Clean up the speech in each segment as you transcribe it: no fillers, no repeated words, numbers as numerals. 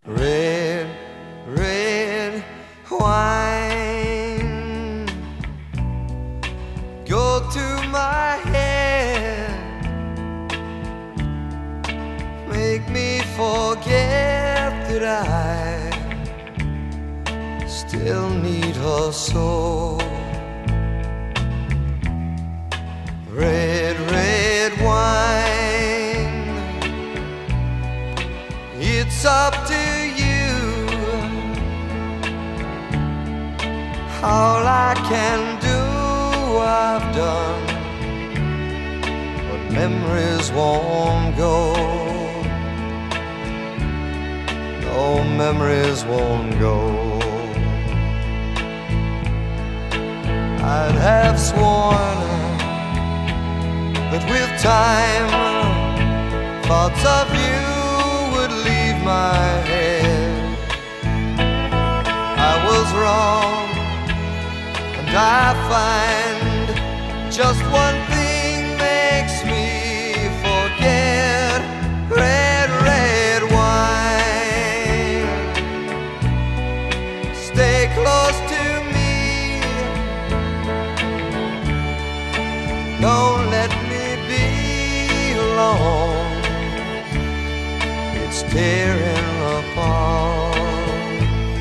Red, red wine, go to my head, make me forget that I still need her so. Red, red wine, it's up to you. All I can do, I've done, but memories won't go. No, memories won't go. I'd have sworn that with time thoughts of you would leave my head. I was wrong, and I find just one thing makes me forget. Red, red wine, stay close to me, don't let me be alone. It's tearing apart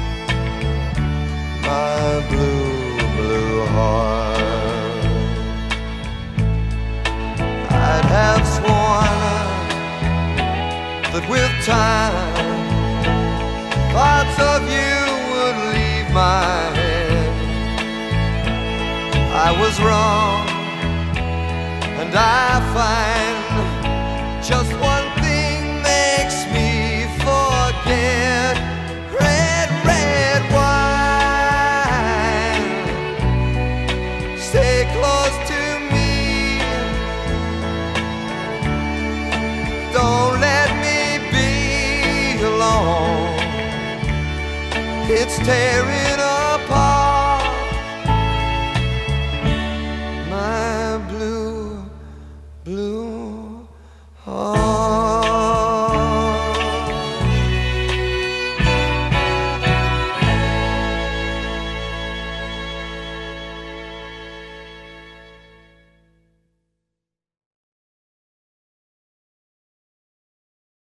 my blue, blue heart. I'd have sworn that with time thoughts of you would leave my head. I was wrong, and I find just one thing makes me forget. Red, red wine, stay close to me, don't let me be alone. It's tearing